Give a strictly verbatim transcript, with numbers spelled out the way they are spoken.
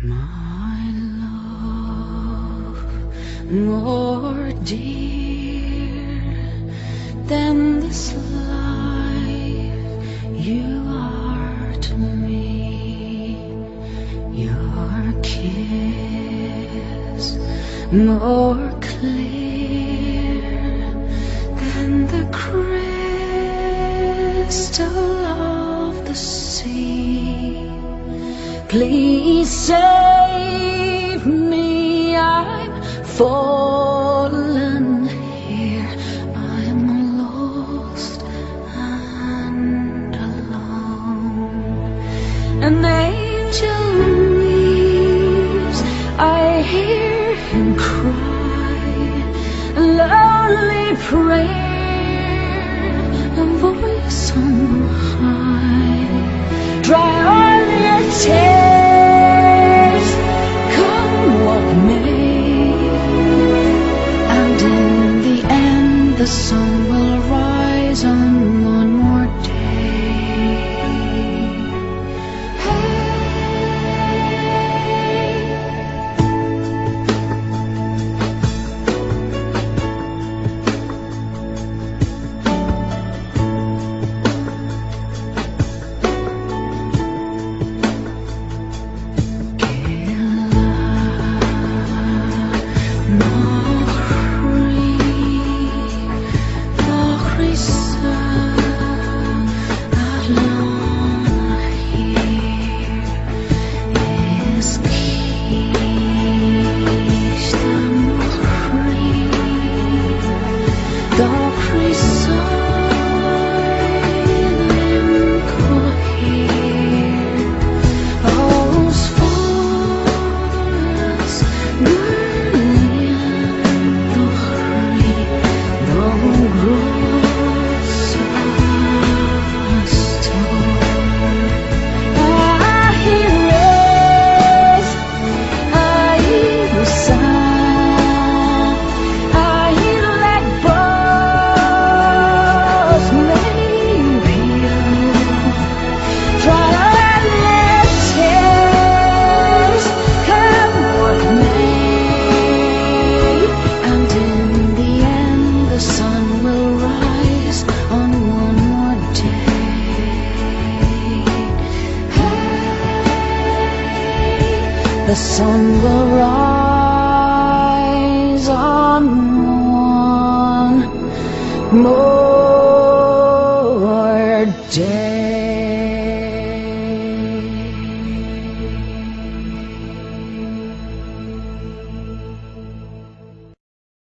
My love, more dear than this life you are to me. Your kiss, more clear than the crystal of the sea. Please save me, I'm fallen here. I'm lost and alone. An angel weeps, I hear him cry. A lonely prayer, a voice on high. Dry all your tears, come what may, and in the end the sun will rise on one more day. The sun will rise on one more day.